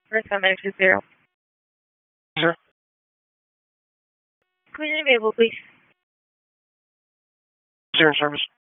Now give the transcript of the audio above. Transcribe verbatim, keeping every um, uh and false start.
First time exit zero. Zero. Clear and available, please. Zero in service.